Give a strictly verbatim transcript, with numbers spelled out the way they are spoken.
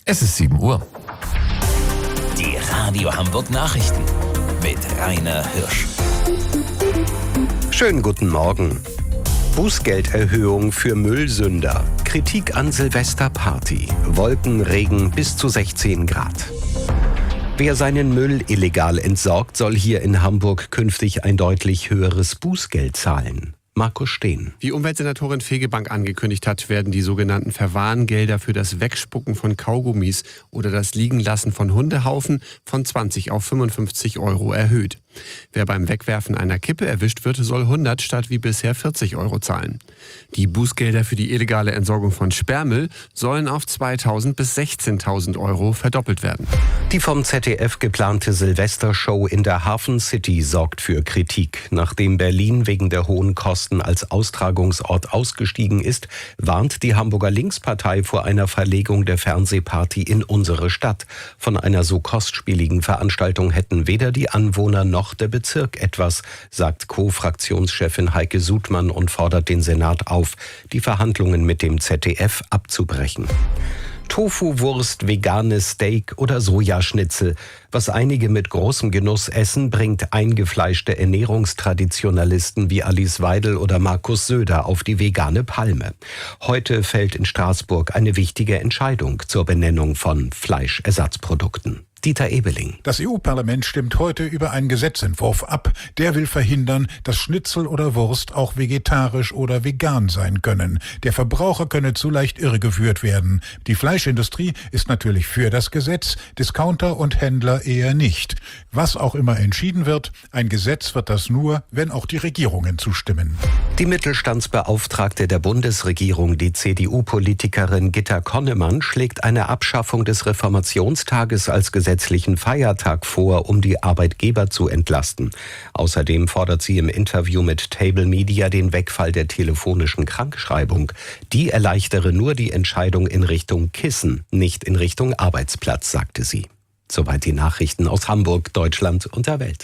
Es ist sieben Uhr. Die Radio Hamburg Nachrichten mit Rainer Hirsch. Schönen guten Morgen. Bußgelderhöhung für Müllsünder. Kritik an Silvesterparty. Wolkenregen bis zu sechzehn Grad. Wer seinen Müll illegal entsorgt, soll hier in Hamburg künftig ein deutlich höheres Bußgeld zahlen. Markus Steen. Wie Umweltsenatorin Fegebank angekündigt hat, werden die sogenannten Verwarngelder für das Wegspucken von Kaugummis oder das Liegenlassen von Hundehaufen von zwanzig auf fünfundfünfzig Euro erhöht. Wer beim Wegwerfen einer Kippe erwischt wird, soll hundert statt wie bisher vierzig Euro zahlen. Die Bußgelder für die illegale Entsorgung von Sperrmüll sollen auf zweitausend bis sechzehntausend Euro verdoppelt werden. Die vom Z D F geplante Silvestershow in der Hafen City sorgt für Kritik. Nachdem Berlin wegen der hohen Kosten als Austragungsort ausgestiegen ist, warnt die Hamburger Linkspartei vor einer Verlegung der Fernsehparty in unsere Stadt. Von einer so kostspieligen Veranstaltung hätten weder die Anwohner noch der Bezirk etwas, sagt Co-Fraktionschefin Heike Sudmann und fordert den Senat auf, die Verhandlungen mit dem Z D F abzubrechen. Tofu-Wurst, veganes Steak oder Sojaschnitzel. Was einige mit großem Genuss essen, bringt eingefleischte Ernährungstraditionalisten wie Alice Weidel oder Markus Söder auf die vegane Palme. Heute fällt in Straßburg eine wichtige Entscheidung zur Benennung von Fleischersatzprodukten. Dieter Ebeling. Das E U-Parlament stimmt heute über einen Gesetzentwurf ab. Der will verhindern, dass Schnitzel oder Wurst auch vegetarisch oder vegan sein können. Der Verbraucher könne zu leicht irregeführt werden. Die Fleischindustrie ist natürlich für das Gesetz, Discounter und Händler eher nicht. Was auch immer entschieden wird, ein Gesetz wird das nur, wenn auch die Regierungen zustimmen. Die Mittelstandsbeauftragte der Bundesregierung, die C D U-Politikerin Gitta Connemann, schlägt eine Abschaffung des Reformationstages als gesetzlichen Feiertag vor, um die Arbeitgeber zu entlasten. Außerdem fordert sie im Interview mit Table Media den Wegfall der telefonischen Krankschreibung. Die erleichtere nur die Entscheidung in Richtung Kissen, nicht in Richtung Arbeitsplatz, sagte sie. Soweit die Nachrichten aus Hamburg, Deutschland und der Welt.